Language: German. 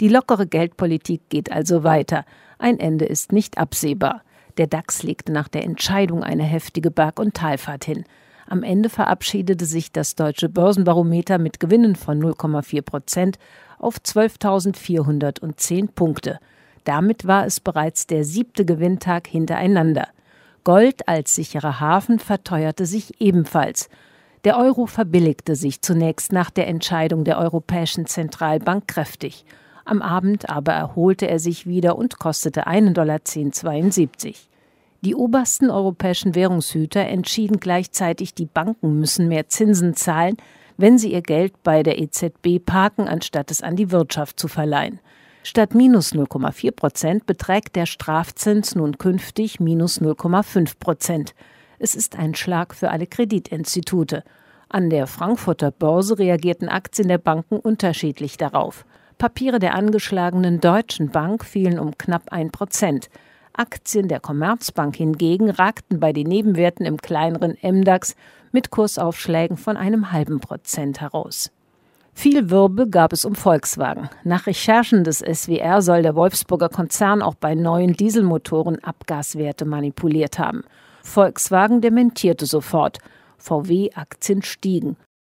Die lockere Geldpolitik geht also weiter. Ein Ende ist nicht absehbar. Der DAX legte nach der Entscheidung eine heftige Berg- und Talfahrt hin. Am Ende verabschiedete sich das Deutsche Börsenbarometer mit Gewinnen von 0,4% auf 12.410 Punkte. Damit war es bereits der 7. Gewinntag hintereinander. Gold als sicherer Hafen verteuerte sich ebenfalls. Der Euro verbilligte sich zunächst nach der Entscheidung der Europäischen Zentralbank kräftig. Am Abend aber erholte er sich wieder und kostete $1,1072. Die obersten europäischen Währungshüter entschieden gleichzeitig, die Banken müssen mehr Zinsen zahlen, wenn sie ihr Geld bei der EZB parken, anstatt es an die Wirtschaft zu verleihen. Statt minus 0,4% beträgt der Strafzins nun künftig minus 0,5%. Es ist ein Schlag für alle Kreditinstitute. An der Frankfurter Börse reagierten Aktien der Banken unterschiedlich darauf. Papiere der angeschlagenen Deutschen Bank fielen um knapp 1%. Aktien der Commerzbank hingegen ragten bei den Nebenwerten im kleineren MDAX mit Kursaufschlägen von 0,5% heraus. Viel Wirbel gab es um Volkswagen. Nach Recherchen des SWR soll der Wolfsburger Konzern auch bei neuen Dieselmotoren Abgaswerte manipuliert haben. Volkswagen dementierte sofort. VW-Aktien stiegen.